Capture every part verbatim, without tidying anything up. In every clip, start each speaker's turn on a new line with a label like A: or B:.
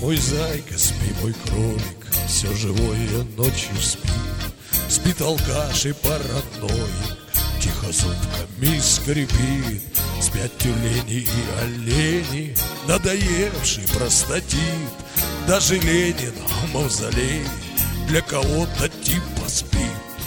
A: мой зайка, спи, мой кролик, все живое ночью спит. Спит алкаш и параноик, тихо зубками скрипит. Спят тюлени и олени, надоевший простатит. Даже Ленин в мавзолее для кого-то типа спит.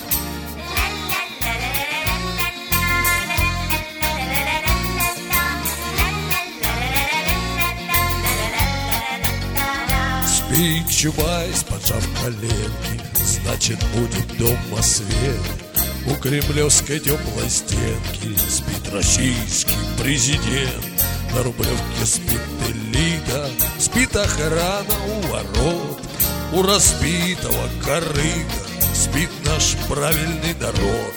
A: Спит Чубайс, поджав коленки, значит будет дома свет. У кремлевской теплой стенки спит российский президент. На Рублевке спит элита, спит охрана у ворот. У разбитого корыта спит наш правильный народ.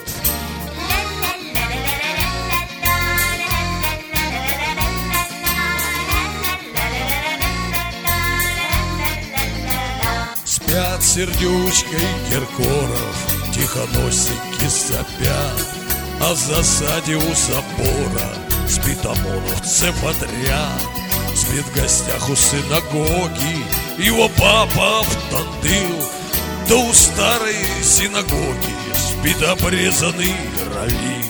A: Спят Сердючка и Киркоров, тихоносики сопят. А в засаде у забора спит ОМОНовцев отряд. Спит в гостях у синагоги его папа Автандыл. Да у старой синагоги спит обрезанный раввин.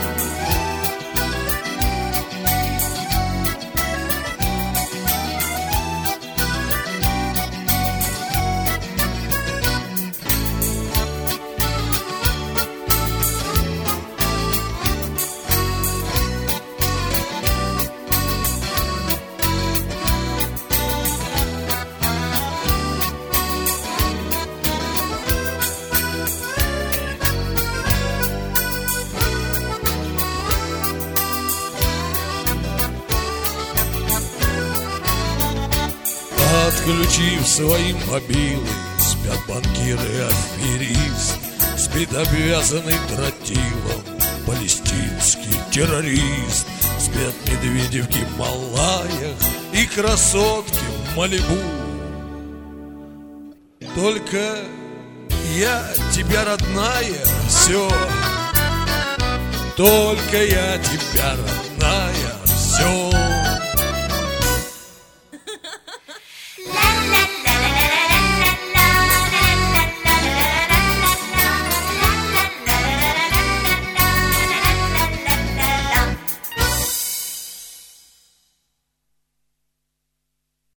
A: Отключив свои мобилы, спят банкиры и аферист. Спит обвязанный тротилом палестинский террорист. Спят медведи в Гималаях и красотки в Малибу. Только я тебя, родная, все. Только я тебя, родная, все.